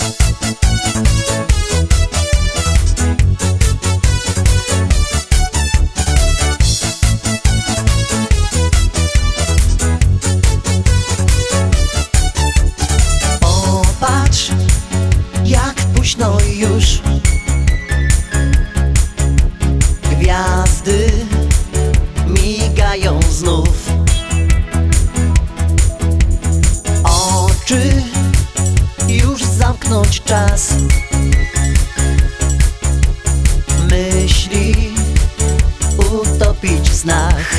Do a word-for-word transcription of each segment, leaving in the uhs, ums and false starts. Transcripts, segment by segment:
Popatrz, jak późno już. Gwiazdy migają znów. Oczy już zamknąć czas. Myśli utopić w snach.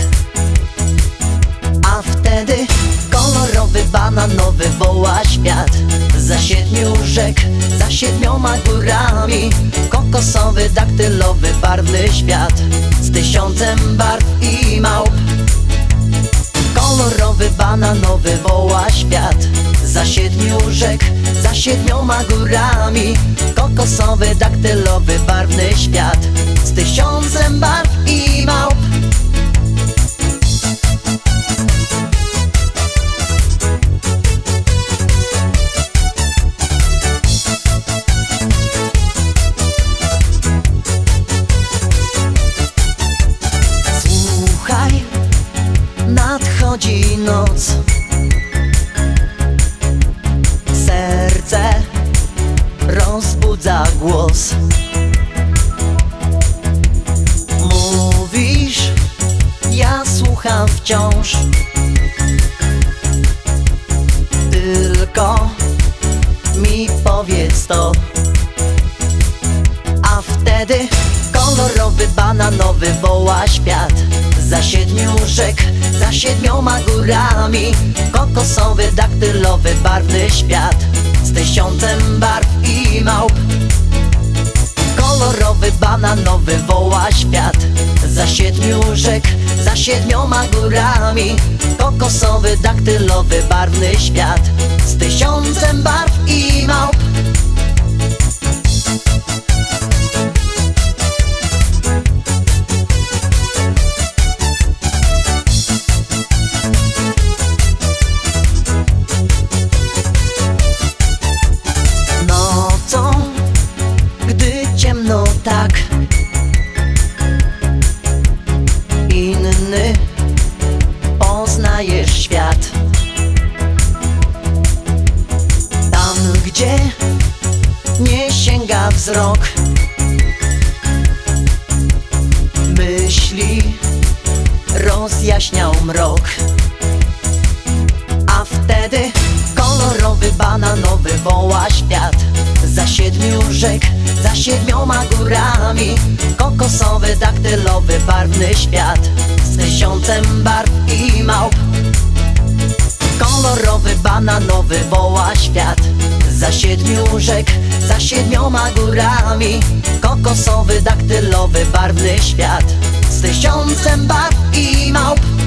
A wtedy kolorowy bananowy woła świat. Za siedmiu rzek, za siedmioma górami. Kokosowy, daktylowy, barwny świat z tysiącem barw i małp. Kolorowy bananowy woła świat. Za siedmiu rzek, za siedmioma górami. Kokosowy, daktylowy, barwny świat z tysiącem barw i małp. Słuchaj, nadchodzi noc. Serce rozbudza głos. Mówisz, ja słucham wciąż. Tylko mi powiedz to. A wtedy kolorowy bananowy woła świat. Za siedmiu rzek, za siedmioma górami. Kokosowy, daktylowy, barwny świat z tysiącem barw i małp. Kolorowy bananowy woła świat. Za siedmiu rzek, za siedmioma górami. Kokosowy, daktylowy, barwny świat z tysiącem barw i małp. Ciemno tak, inny poznajesz świat. Tam, gdzie nie sięga wzrok, myśli rozjaśniał mrok. A wtedy kolorowy bananowy woła świat. Za siedmiu rzek, za siedmioma górami. Kokosowy, daktylowy, barwny świat z tysiącem barw i małp. Kolorowy bananowy woła świat. Za siedmiu rzek, za siedmioma górami. Kokosowy, daktylowy, barwny świat z tysiącem barw i małp.